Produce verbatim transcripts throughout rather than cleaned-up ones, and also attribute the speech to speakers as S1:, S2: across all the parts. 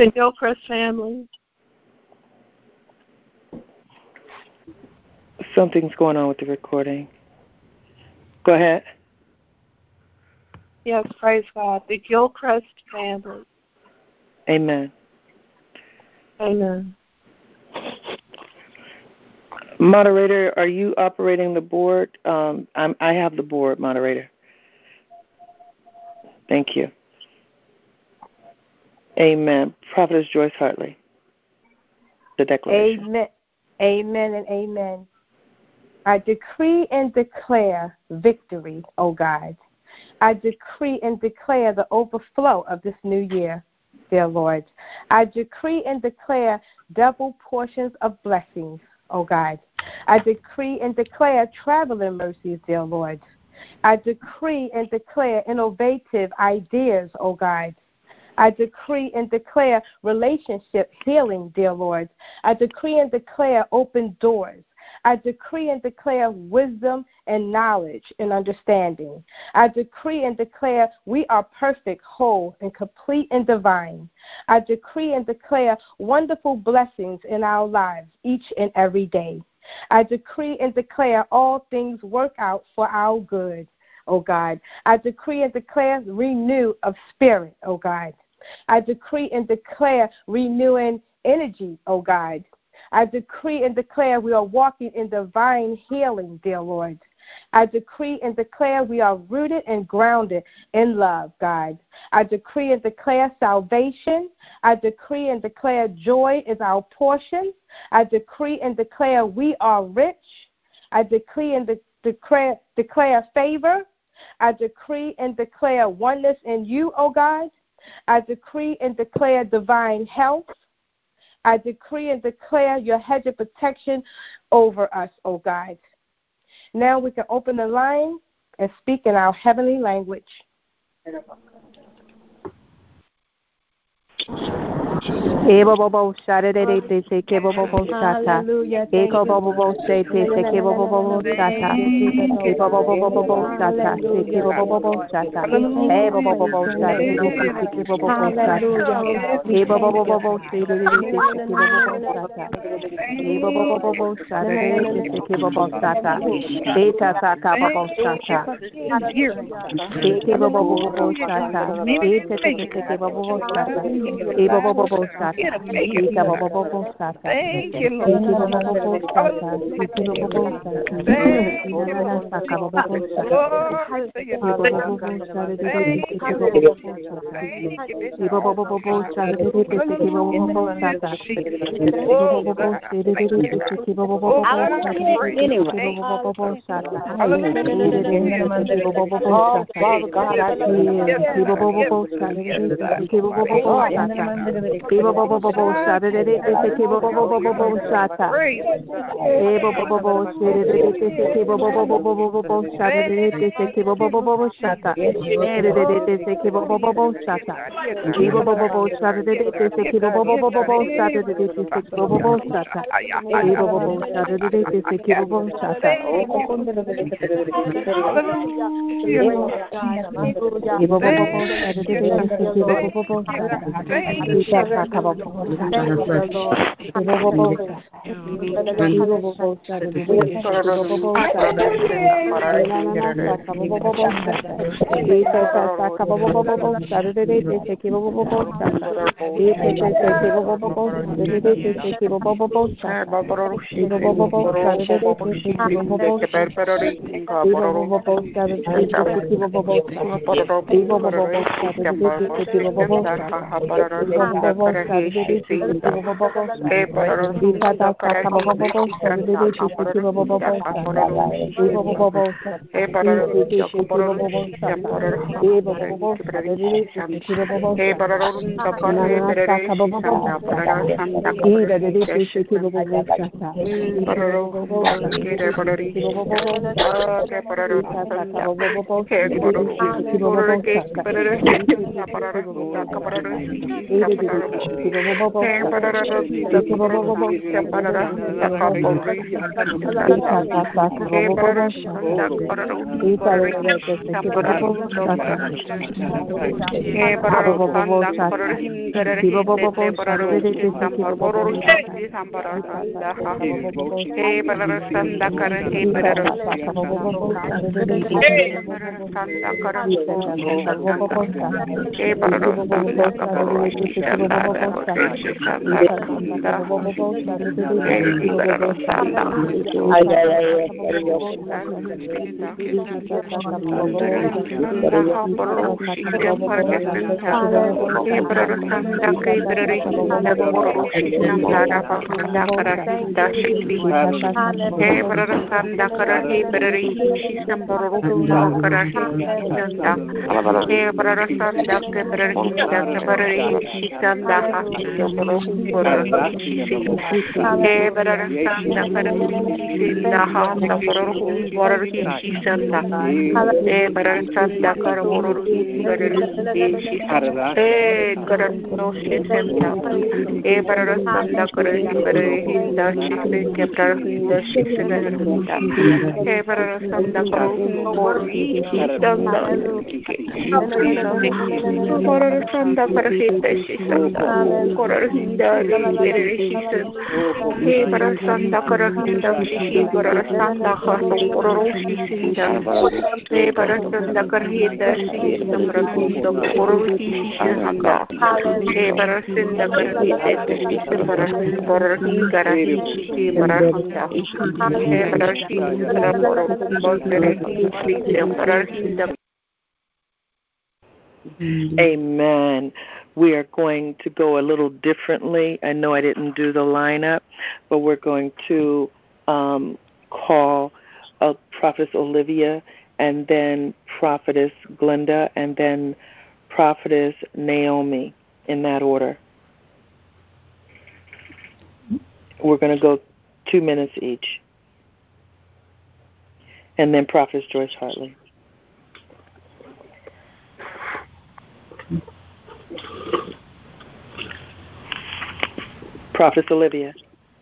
S1: The Gilchrist family.
S2: Something's going on with the recording. Go ahead.
S1: Yes, praise God. The Gilchrist family.
S2: Amen.
S1: Amen.
S2: Moderator, are you operating the board? Um, I'm, I have the board, moderator. Thank you. Amen. Prophetess Joyce Hartley. The declaration.
S3: Amen. Amen and amen. I decree and declare victory, O God. I decree and declare the overflow of this new year, dear Lord. I decree and declare double portions of blessings, O God. I decree and declare traveling mercies, dear Lord. I decree and declare innovative ideas, O God. I decree and declare relationship healing, dear Lord. I decree and declare open doors. I decree and declare wisdom and knowledge and understanding. I decree and declare we are perfect, whole, and complete and divine. I decree and declare wonderful blessings in our lives each and every day. I decree and declare all things work out for our good, O God. I decree and declare renew of spirit, O God. I decree and declare renewing energy, O God. I decree and declare we are walking in divine healing, dear Lord. I decree and declare we are rooted and grounded in love, God. I decree and declare salvation. I decree and declare joy is our portion. I decree and declare we are rich. I decree and de- declare, declare favor. I decree and declare oneness in you, O God. I decree and declare divine health. I decree and declare your hedge of protection over us, O God. Now we can open the line and speak in our heavenly language.
S4: Ebo bobo shada de de de se kebo bobo shata. Eko bobo bobo se te se kebo bobo shata. Ebo bobo bobo shata se kebo bobo shata. Ebo bobo bobo shata de de se kebo bobo shata. Ebo bobo bobo se de de se kebo bobo shata. Ebo bobo bobo shata de de se kebo bobo shata. Beta saka bobo shata. Ebo bobo bobo shata. Beta se kebo bobo shata. Ebo bobo bobo shata. Eka bobo bobo shata.
S1: Thank you, Lord.
S4: Eka bobo bobo shata. Eka bobo bobo shata. Ina na na saka bobo bobo shata. Eka bobo bobo shata. Eka bobo bobo shata. Eka bobo bobo shata. Eka bobo bobo shata. Eka bobo bobo shata. Eka bobo bobo shata. Eka bobo bobo shata.
S2: Oh, Father God, I
S4: Eka bobo bobo shata. Eka bobo bobo shata. Ebo bobo bobo shata de de de se kebo bobo bobo bobo shata. Ebo bobo bobo shata de de de se kebo bobo bobo bobo shata de de de se kebo bobo bobo shata. De de de de se kebo bobo bobo shata. Ebo bobo bobo shata de de de se kebo bobo bobo bobo shata de de de se kebo bobo shata. Ebo bobo shata de de de se kebo bobo shata. Ebo bobo bobo shata de de de se kebo bobo bobo shata. Eka bobo bobo shata. Eka bobo bobo shata. Eka bobo bobo shata. Eka bobo bobo shata. Eka bobo bobo shata. Eka bobo bobo shata. Eka bobo bobo shata. Eka bobo bobo shata. Eka bobo bobo shata. Eka bobo bobo shata. Eka bobo bobo shata. Eka bobo bobo shata. Eka bobo bobo shata. Eka bobo bobo shata. Eka bobo bobo shata. Eka bobo bobo shata. Eka bobo bobo
S2: Amen. We are going to go a little differently. I know I didn't do the lineup, but we're going to um, call uh, Prophetess Olivia, and then Prophetess Glenda, and then Prophetess Naomi, in that order. We're going to go two minutes each. And then Prophetess Joyce Hartley. Prophetess Olivia.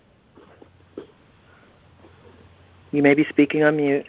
S2: You may be speaking on mute.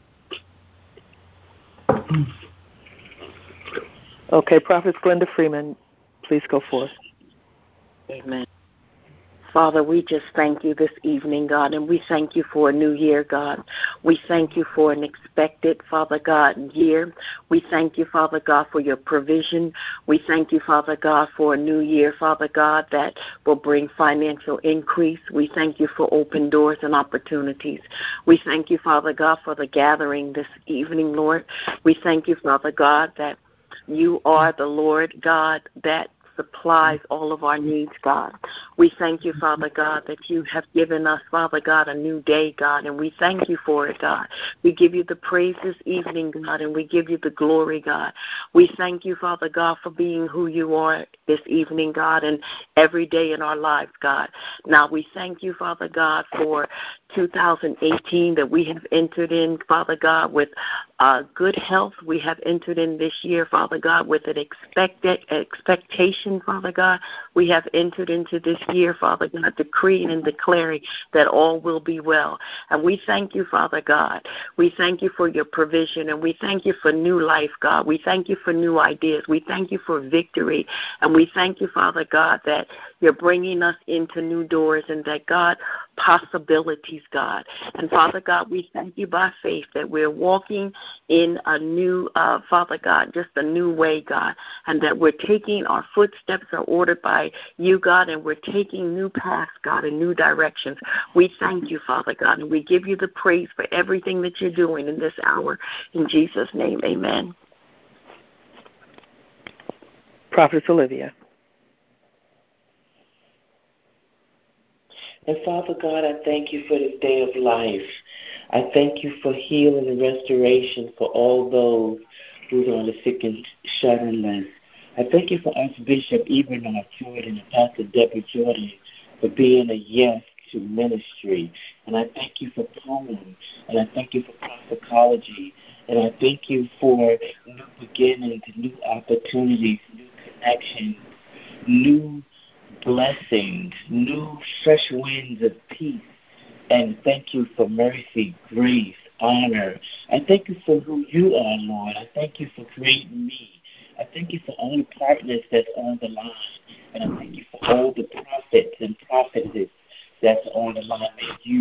S2: Okay, Prophetess Glenda Freeman, please go forth.
S5: Amen. Father, we just thank you this evening, God, and we thank you for a new year, God. We thank you for an expected, Father God, year. We thank you, Father God, for your provision. We thank you, Father God, for a new year, Father God, that will bring financial increase. We thank you for open doors and opportunities. We thank you, Father God, for the gathering this evening, Lord. We thank you, Father God, that you are the Lord God that supplies all of our needs, God. We thank you, Father God, that you have given us, Father God, a new day, God, and we thank you for it, God. We give you the praise this evening, God, and we give you the glory, God. We thank you, Father God, for being who you are this evening, God, and every day in our lives, God. Now we thank you, Father God, for two thousand eighteen that we have entered in, Father God, with uh, good health. We have entered in this year, Father God, with an expected expectation, Father God. We have entered into this year, Father God, decreeing and declaring that all will be well. And we thank you, Father God. We thank you for your provision, and we thank you for new life, God. We thank you for new ideas. We thank you for victory, and we thank you, Father God, that you're bringing us into new doors, and that, God, possibilities, God. And, Father God, we thank you by faith that we're walking in a new, uh, Father God, just a new way, God, and that we're taking our footsteps are ordered by you, God, and we're taking new paths, God, in new directions. We thank you, Father God, and we give you the praise for everything that you're doing in this hour. In Jesus' name, amen.
S2: Prophetess Olivia.
S6: And Father God, I thank you for this day of life. I thank you for healing and restoration for all those who are on the sick and shut-in list. I thank you for Archbishop Eberhard Jordan and Pastor Deborah Jordan for being a yes to ministry. And I thank you for poems. And I thank you for propheticology. And I thank you for new beginnings, new opportunities, new connections, new blessings, new fresh winds of peace. And thank you for mercy, grace, honor. I thank you for who you are, Lord. I thank you for creating me. I thank you for all the partners that's on the line. And I thank you for all the prophets and prophetesses that's on the line. May you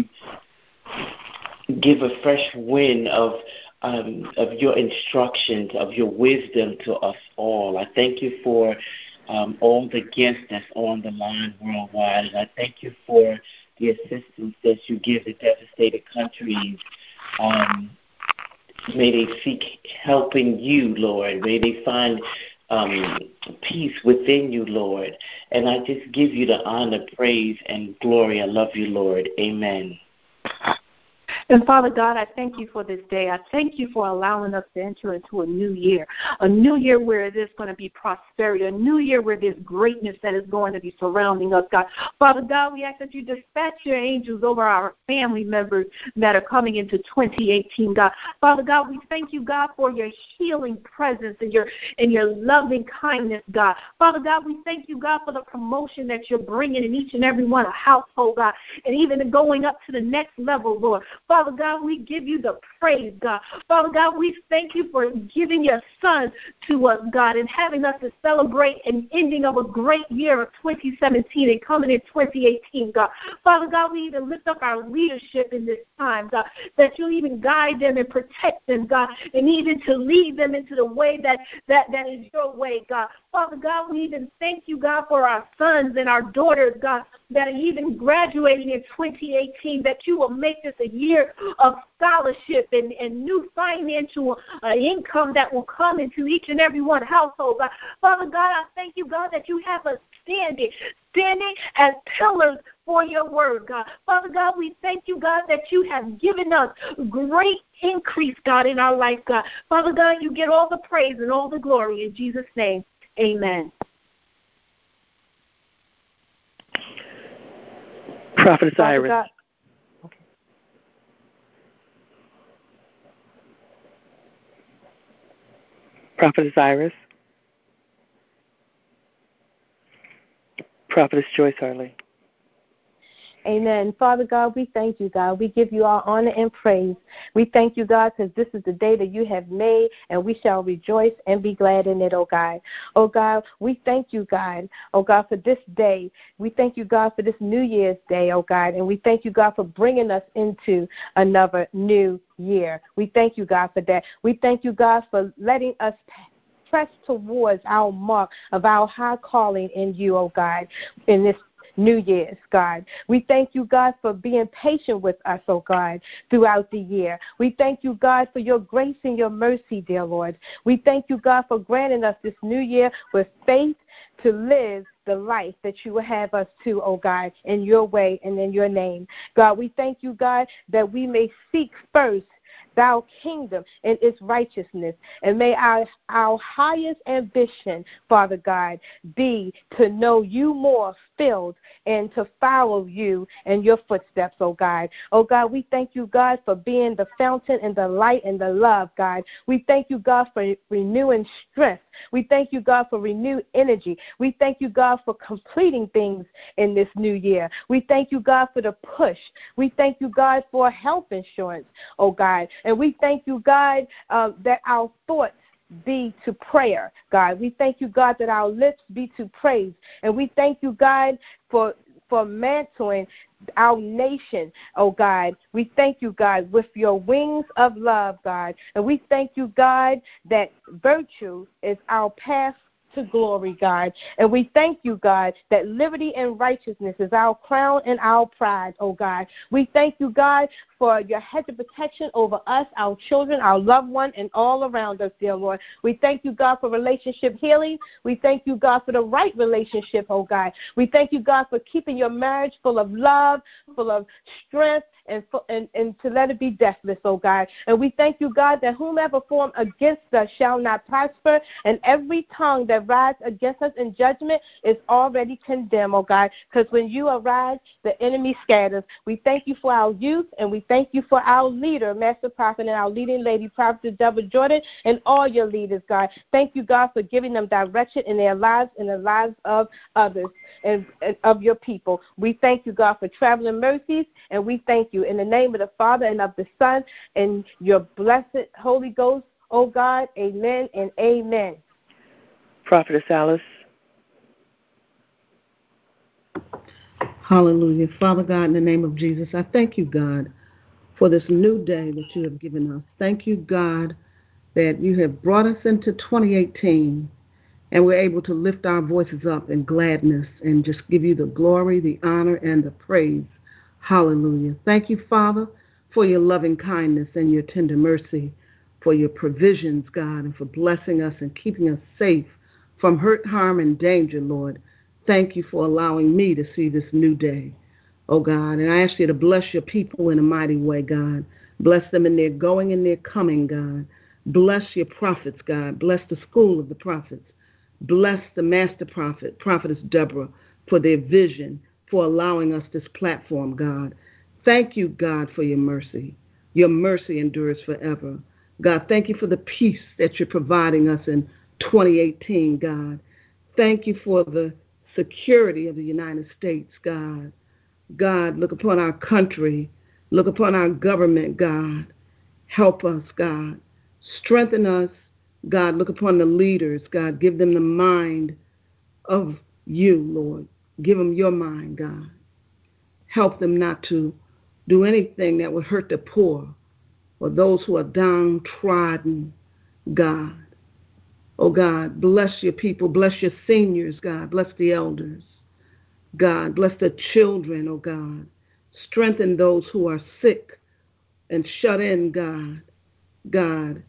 S6: give a fresh wind of um, of your instructions, of your wisdom to us all. I thank you for um, all the guests that's on the line worldwide. And I thank you for the assistance that you give the devastated countries. Um, may they seek helping you, Lord. May they find um, peace within you, Lord. And I just give you the honor, praise, and glory. I love you, Lord. Amen.
S7: And Father God, I thank you for this day. I thank you for allowing us to enter into a new year, a new year where there's going to be prosperity, a new year where there's greatness that is going to be surrounding us, God. Father God, we ask that you dispatch your angels over our family members that are coming into twenty eighteen, God. Father God, we thank you, God, for your healing presence and your and your loving kindness, God. Father God, we thank you, God, for the promotion that you're bringing in each and every one of household, God, and even going up to the next level, Lord. Father God, we give you the praise, God. Father God, we thank you for giving your son to us, God, and having us to celebrate an ending of a great year of twenty seventeen and coming in twenty eighteen, God. Father God, we even lift up our leadership in this time, God, that you'll even guide them and protect them, God, and even to lead them into the way that, that, that is your way, God. Father God, we even thank you, God, for our sons and our daughters, God, that are even graduating in twenty eighteen, that you will make this a year of scholarship and, and new financial uh, income that will come into each and every one household. God. Father God, I thank you, God, that you have us standing, standing as pillars for your word, God. Father God, we thank you, God, that you have given us great increase, God, in our life, God. Father God, you get all the praise and all the glory in Jesus' name. Amen.
S2: Prophet Iris.
S3: God. Okay.
S2: Prophetess Iris. Prophetess Joyce Harley.
S3: Amen. Father God, we thank you, God. We give you all honor and praise. We thank you, God, because this is the day that you have made, and we shall rejoice and be glad in it, oh God. Oh God, we thank you, God, oh God, for this day. We thank you, God, for this New Year's Day, oh God, and we thank you, God, for bringing us into another new year. We thank you, God, for that. We thank you, God, for letting us press towards our mark of our high calling in you, oh God, in this New Year's, God. We thank you, God, for being patient with us, oh God, throughout the year. We thank you, God, for your grace and your mercy, dear Lord. We thank you, God, for granting us this new year with faith to live the life that you will have us to, oh God, in your way and in your name. God, we thank you, God, that we may seek first thou kingdom and its righteousness. And may our, our highest ambition, Father God, be to know you more filled and to follow you and your footsteps, oh God. Oh God, we thank you, God, for being the fountain and the light and the love, God. We thank you, God, for renewing strength. We thank you, God, for renewed energy. We thank you, God, for completing things in this new year. We thank you, God, for the push. We thank you, God, for health insurance, oh God. And we thank you, God, uh, that our thoughts be to prayer, God. We thank you, God, that our lips be to praise. And we thank you, God, for for mantling our nation, oh God. We thank you, God, with your wings of love, God. And we thank you, God, that virtue is our path to glory, God. And we thank you, God, that liberty and righteousness is our crown and our pride, oh God. We thank you, God, for your hedge of protection over us, our children, our loved one, and all around us, dear Lord. We thank you, God, for relationship healing. We thank you, God, for the right relationship, oh God. We thank you, God, for keeping your marriage full of love, full of strength, and, and, and to let it be deathless, oh God. And we thank you, God, that whomever formed against us shall not prosper, and every tongue that rises against us in judgment is already condemned, oh God, because when you arise, the enemy scatters. We thank you for our youth, and we thank you for our leader, Master Prophet, and our leading lady, Prophet Deborah Jordan, and all your leaders, God. Thank you, God, for giving them direction in their lives and the lives of others and, and of your people. We thank you, God, for traveling mercies, and we thank you in the name of the Father and of the Son and your blessed Holy Ghost, oh God. Amen and amen.
S2: Prophetess Alice.
S8: Hallelujah. Father God, in the name of Jesus, I thank you, God, for this new day that you have given us. Thank you, God, that you have brought us into twenty eighteen, and we're able to lift our voices up in gladness and just give you the glory, the honor, and the praise. Hallelujah. Thank you, Father, for your loving kindness and your tender mercy, for your provisions, God, and for blessing us and keeping us safe from hurt, harm, and danger, Lord. Thank you for allowing me to see this new day, oh God. And I ask you to bless your people in a mighty way, God. Bless them in their going and their coming, God. Bless your prophets, God. Bless the school of the prophets. Bless the master prophet, Prophetess Deborah, for their vision, for allowing us this platform, God. Thank you, God, for your mercy. Your mercy endures forever. God, thank you for the peace that you're providing us in twenty eighteen, God. Thank you for the security of the United States, God. God, look upon our country. Look upon our government, God. Help us, God. Strengthen us, God. Look upon the leaders, God. Give them the mind of you, Lord. Give them your mind, God. Help them not to do anything that would hurt the poor or those who are downtrodden, God. Oh, God, bless your people. Bless your seniors, God. Bless the elders. God, bless the children, oh God. Strengthen those who are sick and shut in, God. God,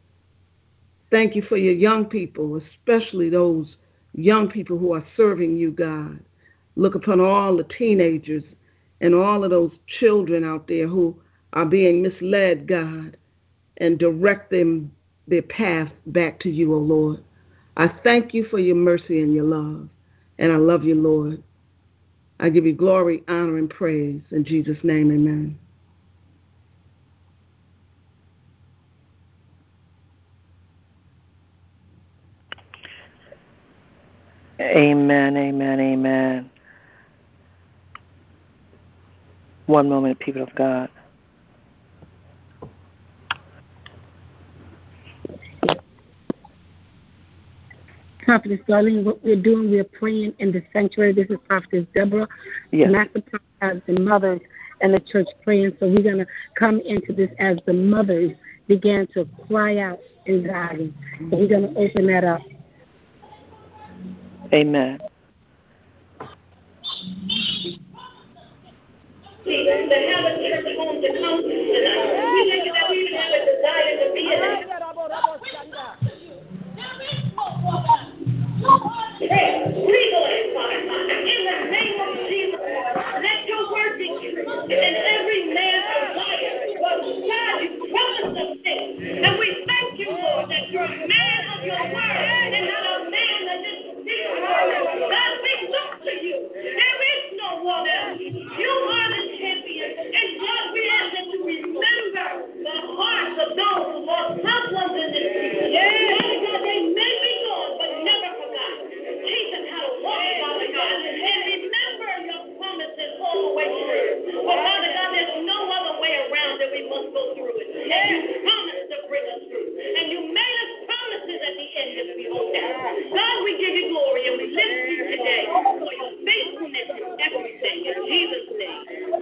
S8: thank you for your young people, especially those young people who are serving you, God. Look upon all the teenagers and all of those children out there who are being misled, God, and direct them their path back to you, oh Lord. I thank you for your mercy and your love, and I love you, Lord. I give you glory, honor, and praise. In Jesus' name, amen.
S2: Amen, amen, amen. One moment, people of God.
S7: Prophetess Darlene, what we're doing, we're praying in the sanctuary. This is Prophetess Deborah.
S2: Yes.
S7: Master Prophet has the mothers and the church praying. So we're going to come into this as the mothers began to cry out in God. So we're going to open that up.
S2: Amen.
S9: To have a church home to come to tonight. We think that we have a desire to be in it. Pray, legalize, Father, in the name of Jesus. Let your word be true. And every man a liar. Well, God, you promised us things. And we thank you, Lord, that you're a man of your word and not a man that just speaks your word. God, we look to you. There is no one else. You are the champion. And God, we ask that you remember the hearts of those who lost loved ones in this season. Father God, they may be gone, but never forgotten. Teach us how to walk, Father God, and remember your promises all the way through. Well, Father God, there's no other way around that we must go through it. And you promised to bring us through. And you made us promises at the end if we hold out. God, we give you glory and we lift you today for your faithfulness in everything. In Jesus' name.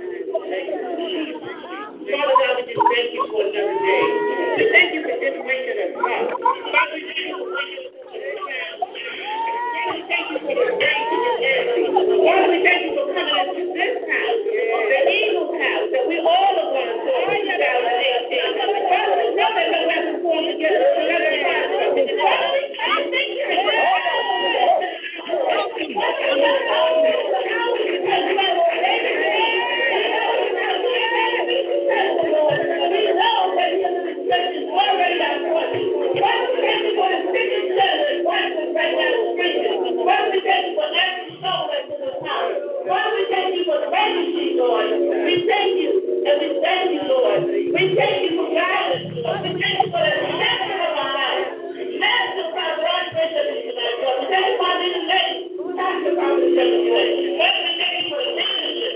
S9: Father God, we just thank you for another day. We thank you for just waking us up. Father, we thank you for waking us up. Father, we thank you for the grace and your mercy. Father, we thank you for coming into this house, the Eagles house, that we all are going to do in two thousand eighteen. Father, we know that no weapon formed against us will ever prosper. Father, we thank you. We thank you and we thank you, Lord. We thank you for guidance. We thank you for the shepherd of our lives. Magnify Lord Bishop tonight, Lord. We thank you for this lady. Magnify the shepherd tonight. Lord, we thank you for the leadership.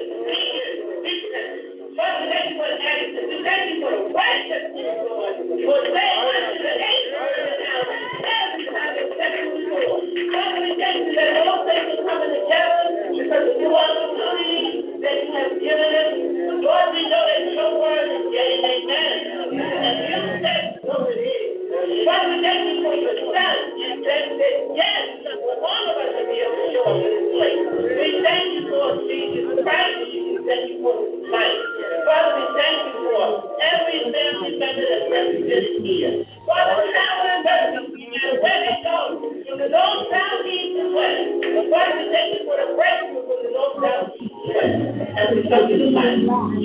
S9: Lord, we thank you for the attitude. We thank you for the worship, Lord. For saying unto the angels in the house, every time they step through the door. Lord, we thank you that all things are coming together because of new opportunities that you have given us. Lord, we know that your word is yea and amen. And you said so it is. Lord, we thank you for your son. You said that yes, for all of us to be able to show up in this place. We thank you for Jesus Christ. We thank you for his life. Father, we thank you for every family member that's represented here. Father, travel and mercy, no matter where they go, from the north, south, east, and west. Father, we thank you for the breakthrough from the north, south, east, and west. And we come to the light.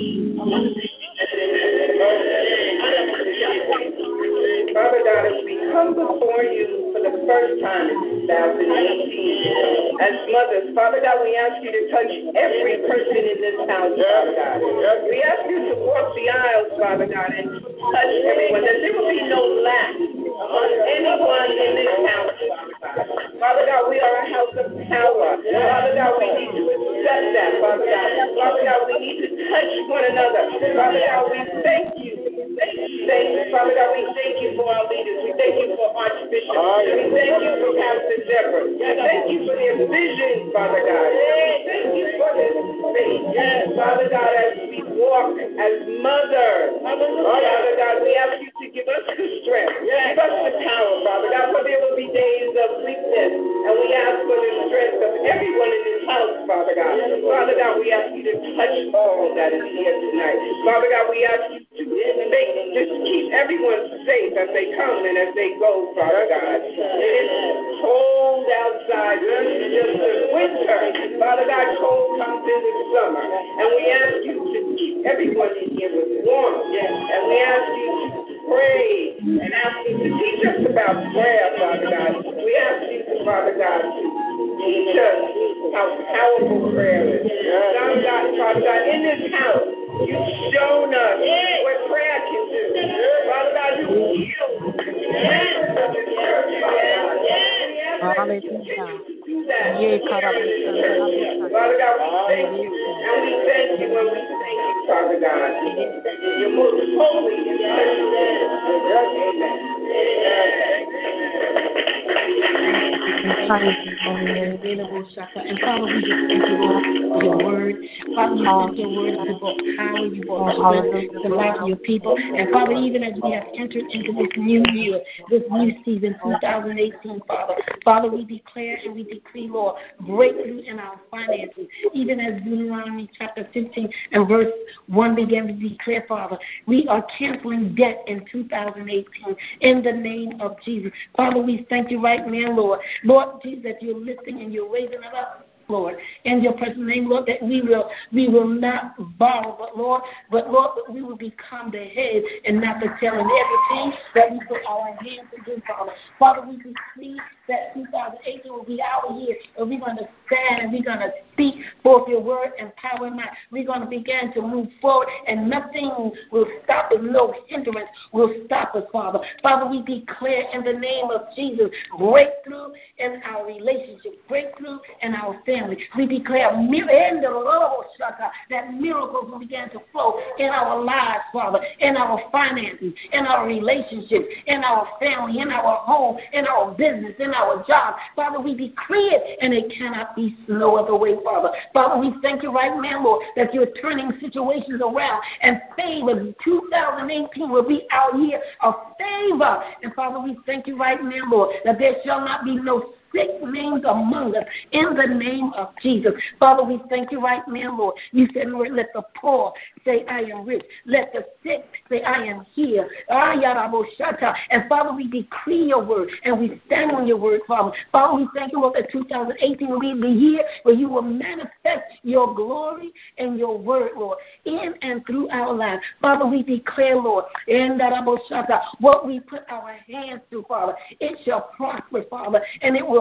S10: Father God, as we come before you for the first time in two thousand eighteen, as mothers, Father God, we ask you to touch every person in this house, Father God. We ask you to walk the aisles, Father God, and touch everyone, that there will be no lack on anyone in this house, Father God. Father God, we are a house of power. Father God, we need to accept that, Father God. Father God, we need to touch one another. Father God, we thank you. Thank you, Father God, we thank you for our leaders. We thank you for Archbishop. We thank you for Pastor Deborah. We thank you for their vision, Father God. We thank you for this faith. Yes, Father God, as we walk as mothers, Father God, we ask you to give us the strength. Give us the power, Father God, for there will be days of weakness. And we ask for the strength of everyone in this house, Father God. Father God, we ask you to touch all that is here tonight. Father God, we ask you to make, just keep everyone safe as they come and as they go, Father God. It is cold outside. It's just the winter. Father God, cold comes in the summer. And we ask you to keep everyone in here with warmth. And we ask you to pray and ask you to teach us about prayer, Father God. We ask you, Father God, to teach us how powerful prayer is. Father God, Father God, in this house, you've shown us what prayer can do. Father God, you heal cancer of the church, Father God. We ask that you continue to do that. Father God, we thank you. And we thank you and we thank you, Father God. You're most holy and precious name. Amen.
S7: And Father, we just thank you, Lord, for your word. Father, you sent your word to brought power, you brought strength to the life of your people. And Father, even as we have entered into this new year, this new season, two thousand eighteen, Father, Father, we declare and we decree, Lord, breakthrough in our finances. Even as Deuteronomy chapter fifteen and verse one began to declare, Father, we are canceling debt in two thousand eighteen in the name of Jesus. Father, we thank you right now, Lord. Lord Jesus, that you're lifting and you're raising it up, Lord, in your personal name, Lord, that we will we will not borrow, but Lord, but Lord, that we will become the head and not the tail in everything that we put our hands to do, Father. Father, we decree that two thousand eighteen will be our year, and we're going to stand and we're going to speak forth your word and power and might. We're going to begin to move forward, and nothing will stop us, no hindrance will stop us, Father. Father, we declare in the name of Jesus breakthrough in our relationships, breakthrough in our family. We declare that miracles will begin to flow in our lives, Father, in our finances, in our relationships, in our family, in our home, in our business, in our job. Father, we decree it, and it cannot be no other way, Father. Father, we thank you right now, Lord, that you're turning situations around, and favor two thousand eighteen will be our year of favor. And Father, we thank you right now, Lord, that there shall not be no sick names among us in the name of Jesus. Father, we thank you right now, Lord. You said, Lord, let the poor say, I am rich. Let the sick say, I am here. And Father, we decree your word and we stand on your word, Father. Father, we thank you, Lord, that two thousand eighteen will be the year where you will manifest your glory and your word, Lord, in and through our lives. Father, we declare, Lord, in that what we put our hands to, Father, it shall prosper, Father, and it will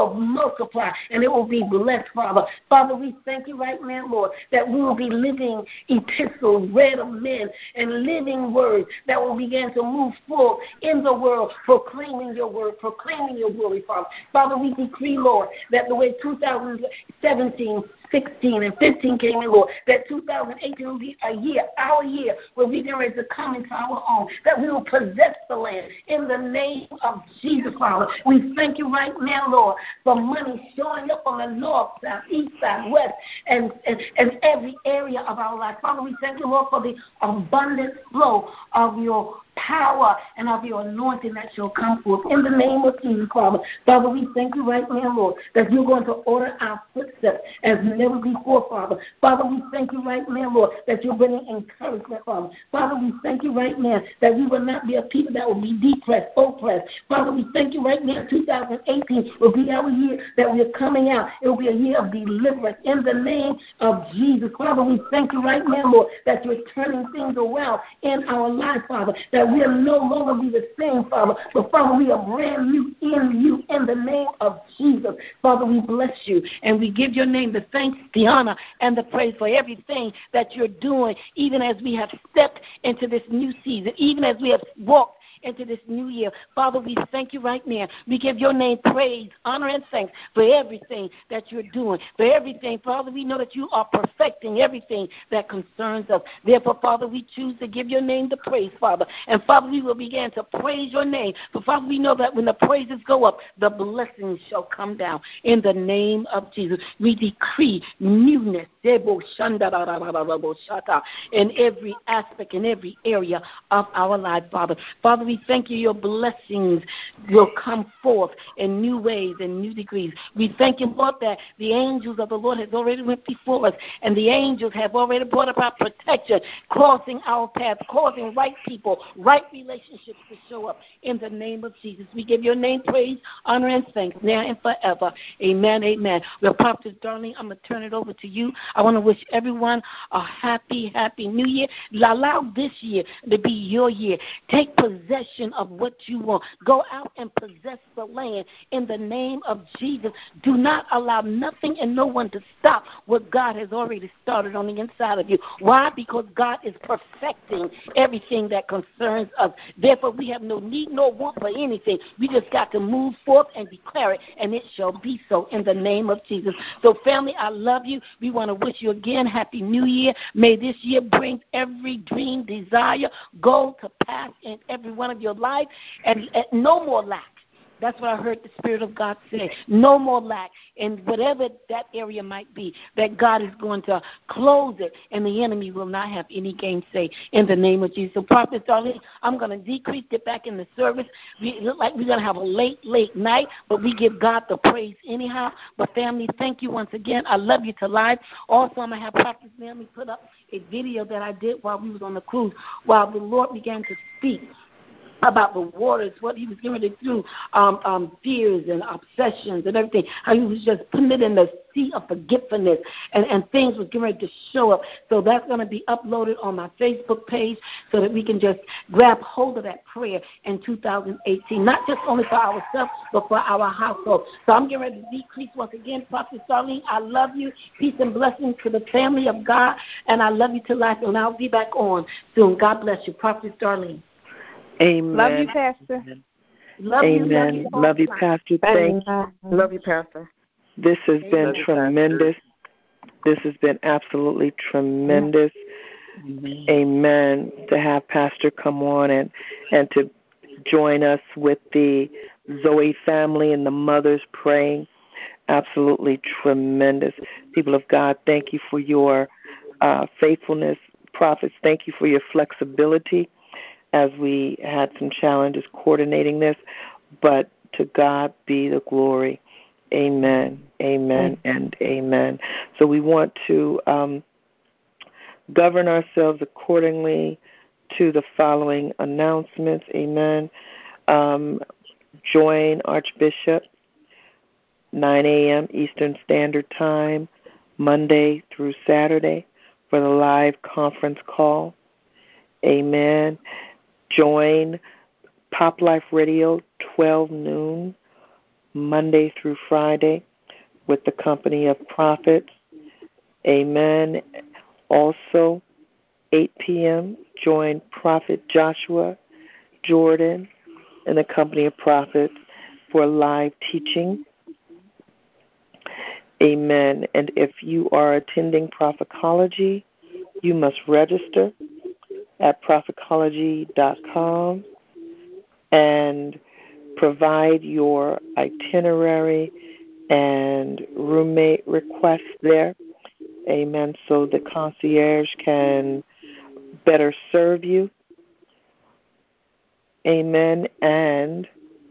S11: will multiply and it will be blessed, Father. Father, we thank you right now, Lord, that we will be living epistles read of men and living words that will begin to move forth in the world, proclaiming your word, proclaiming your glory, Father. Father, we decree, Lord, that the way two thousand seventeen, sixteen, and fifteen came in, Lord, that two thousand eighteen will be a year, our year, where we get ready to come into our own, that we will possess the land in the name of Jesus, Father. We thank you right now, Lord, for money showing up on the north, south, east, side, west, and, and, and every area of our life. Father, we thank you, Lord, for the abundant flow of your power and of your anointing that shall come forth in the name of Jesus, Father. Father, we thank you right now, Lord, that you're going to order our footsteps as never before, Father. Father, we thank you right now, Lord, that you're bringing encouragement, Father. Father, we thank you right now that we will not be a people that will be depressed, oppressed. Father, we thank you right now, two thousand eighteen will be our year that we are coming out. It will be a year of deliverance in the name of Jesus. Father, we thank you right now, Lord, that you're turning things around in our life, Father, that we'll no longer be the same, Father, but Father, we are brand new in you in the name of Jesus. Father, we bless you and we give your name the thanks, the honor, and the praise for everything that you're doing, even as we have stepped into this new season, even as we have walked into this new year. Father, we thank you right now. We give your name praise, honor, and thanks for everything that you're doing, for everything. Father, we know that you are perfecting everything that concerns us. Therefore, Father, we choose to give your name the praise, Father. And, Father, we will begin to praise your name. For, Father, we know that when the praises go up, the blessings shall come down. In the name of Jesus, we decree newness in every aspect, in every area of our life, Father. Father, we thank you, your blessings will come forth in new ways and new degrees. We thank you, Lord, that the angels of the Lord has already went before us, and the angels have already brought about protection, crossing our path, causing right people, right relationships to show up in the name of Jesus. We give your name praise, honor, and thanks now and forever. Amen, amen. Well, Prophet Darlene, I'm going to turn it over to you. I want to wish everyone a happy, happy new year. Allow this year to be your year. Take possession of what you want. Go out and possess the land in the name of Jesus. Do not allow nothing and no one to stop what God has already started on the inside of you. Why? Because God is perfecting everything that concerns us. Therefore, we have no need nor want for anything. We just got to move forth and declare it, and it shall be so in the name of Jesus. So, family, I love you. We want to wish you again Happy New Year. May this year bring every dream, desire, goal to pass in every one of your life, and, and no more lack. That's what I heard the Spirit of God say. No more lack. And whatever that area might be, that God is going to close it, and the enemy will not have any gainsay in the name of Jesus. So, Prophet Darlene, I'm going to decrease, get back in the service. We look like we're going to have a late, late night, but we give God the praise anyhow. But, family, thank you once again. I love you to life. Also, I'm going to have Prophet Naomi put up a video that I did while we was on the cruise, while the Lord began to speak about the waters, what he was getting ready to do, um, um, fears and obsessions and everything, how he was just putting it in the sea of forgetfulness, and, and things was getting ready to show up. So that's going to be uploaded on my Facebook page so that we can just grab hold of that prayer in two thousand eighteen, not just only for ourselves, but for our household. So I'm getting ready to decrease once again. Prophet Darlene, I love you. Peace and blessings to the family of God, and I love you to life, and I'll be back on soon. God bless you. Prophet Darlene.
S2: Amen.
S3: Love you, Pastor.
S11: Love
S2: Amen.
S11: you, love you,
S2: love you Pastor. Thank you.
S3: Love you, Pastor.
S2: This has
S6: Amen.
S2: been tremendous. This has been absolutely tremendous. Amen. Amen. To have Pastor come on and, and to join us with the Zoe family and the mothers praying. Absolutely tremendous. People of God, thank you for your uh, faithfulness. Prophets, thank you for your flexibility, as we had some challenges coordinating this, but to God be the glory. Amen, amen, and amen. So we want to um, govern ourselves accordingly to the following announcements. Amen. Um, join Archbishop, nine a.m. Eastern Standard Time, Monday through Saturday, for the live conference call. Amen. Join Pop Life Radio, twelve noon, Monday through Friday with the company of prophets. Amen. Also, eight p.m., join Prophet Joshua Jordan and the company of prophets for live teaching. Amen. And if you are attending Prophecology, you must register at prophecology dot com and provide your itinerary and roommate request there. Amen. So the concierge can better serve you. Amen. And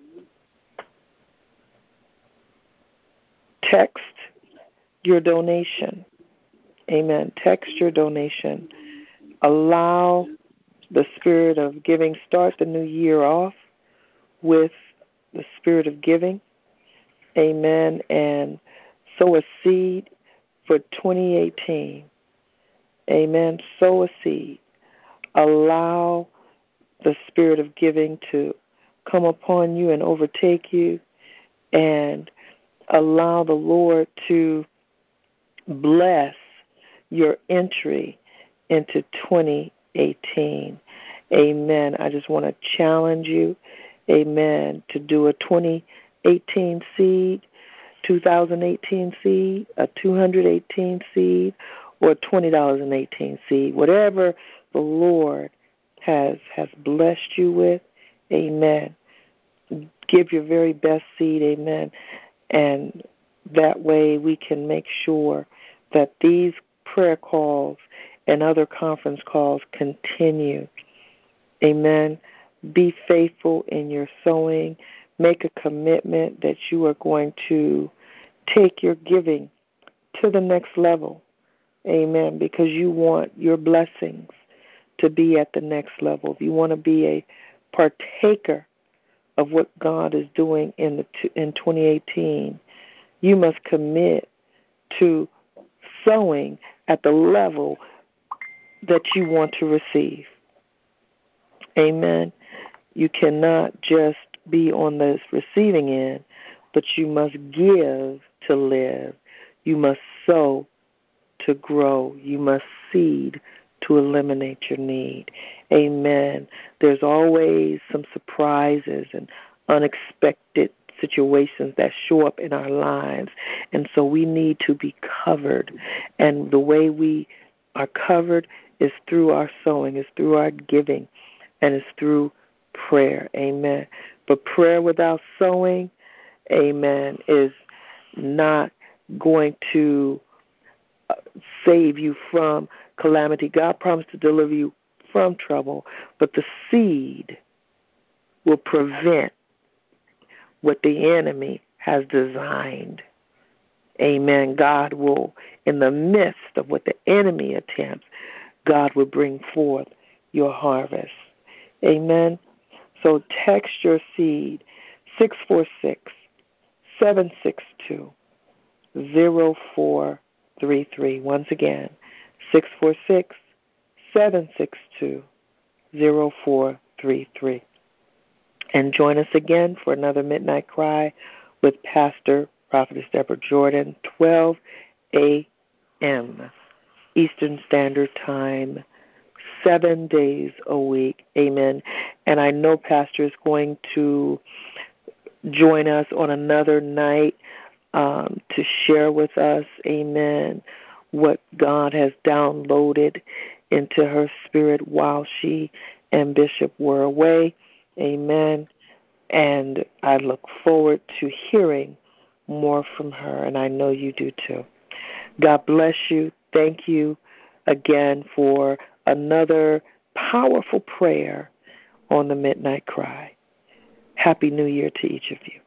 S2: text your donation. Amen. Text your donation. Allow the spirit of giving. Start the new year off with the spirit of giving. Amen. And sow a seed for twenty eighteen. Amen. Sow a seed. Allow the spirit of giving to come upon you and overtake you, and allow the Lord to bless your entry into twenty eighteen. Amen. I just want to challenge you, amen, to do a twenty eighteen seed, two thousand eighteen seed, a two hundred eighteen seed, or a twenty dollars and eighteen seed. Whatever the Lord has has blessed you with, amen. Give your very best seed, amen. And that way we can make sure that these prayer calls and other conference calls continue. Amen. Be faithful in your sowing. Make a commitment that you are going to take your giving to the next level. Amen. Because you want your blessings to be at the next level. If you want to be a partaker of what God is doing in the in twenty eighteen, you must commit to sowing at the level that you want to receive. Amen. You cannot just be on the receiving end, but you must give to live. You must sow to grow. You must seed to eliminate your need. Amen. There's always some surprises and unexpected situations that show up in our lives, and so we need to be covered. And the way we are covered is through our sowing, is through our giving, and it's through prayer. Amen. But prayer without sowing, amen, is not going to save you from calamity. God promised to deliver you from trouble, but the seed will prevent what the enemy has designed. Amen. God will, in the midst of what the enemy attempts, God will bring forth your harvest. Amen. So text your seed, six four six, seven six two, zero four three three. Once again, six four six, seven six two, zero four three three. And join us again for another Midnight Cry with Pastor Prophetess Deborah Jordan, twelve a.m. Eastern Standard Time, seven days a week. Amen. And I know Pastor is going to join us on another night um, to share with us, amen, what God has downloaded into her spirit while she and Bishop were away. Amen. And I look forward to hearing more from her, and I know you do too. God bless you. Thank you again for another powerful prayer on the Midnight Cry. Happy New Year to each of you.